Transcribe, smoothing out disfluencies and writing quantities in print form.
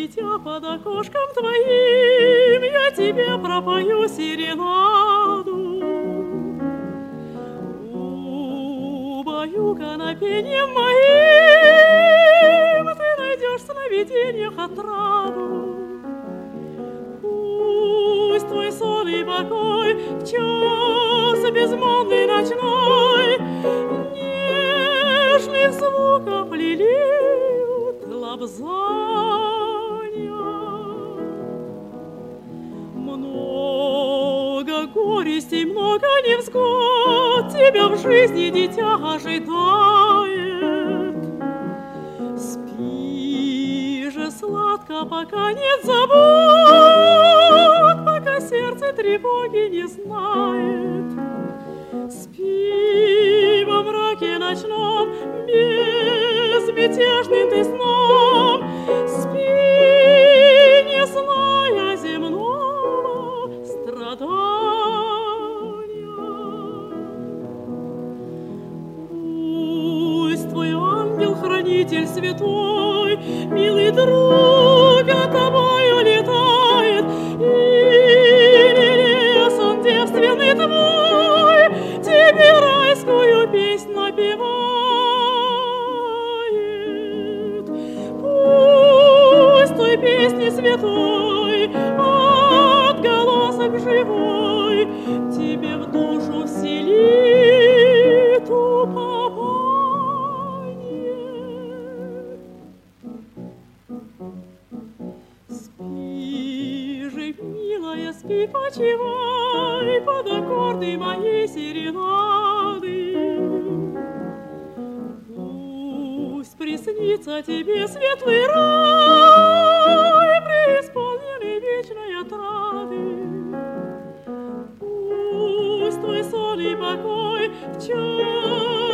дитя, под окошком твоим я тебе пропою серенаду. Убаюкана пением моим, ты найдешь в сновидениях отраду. Пусть твой сон и покой в час безмолвный ночной нежных звуков лелеют лобзания. Много горестей, много невзгод тебя в жизни, дитя, ожидает. Спи же сладко, пока нет забот, пока сердце тревоги не знает. Спи во мраке ночном безмятежным ты сном, спи, не зная земного страдания. Пусть твой ангел-хранитель святой, милый друг, от тобою летает, или лес он девственный твой тебе райскую песнь напевает. Пусть той песни святой отголосок живой тебе в душу вселит упование. Спи же, милая, спи, почивай под аккорды моей серенады. Пусть приснится тебе светлый рай, преисполненный вечной отрады. Пусть твой сон и покой в час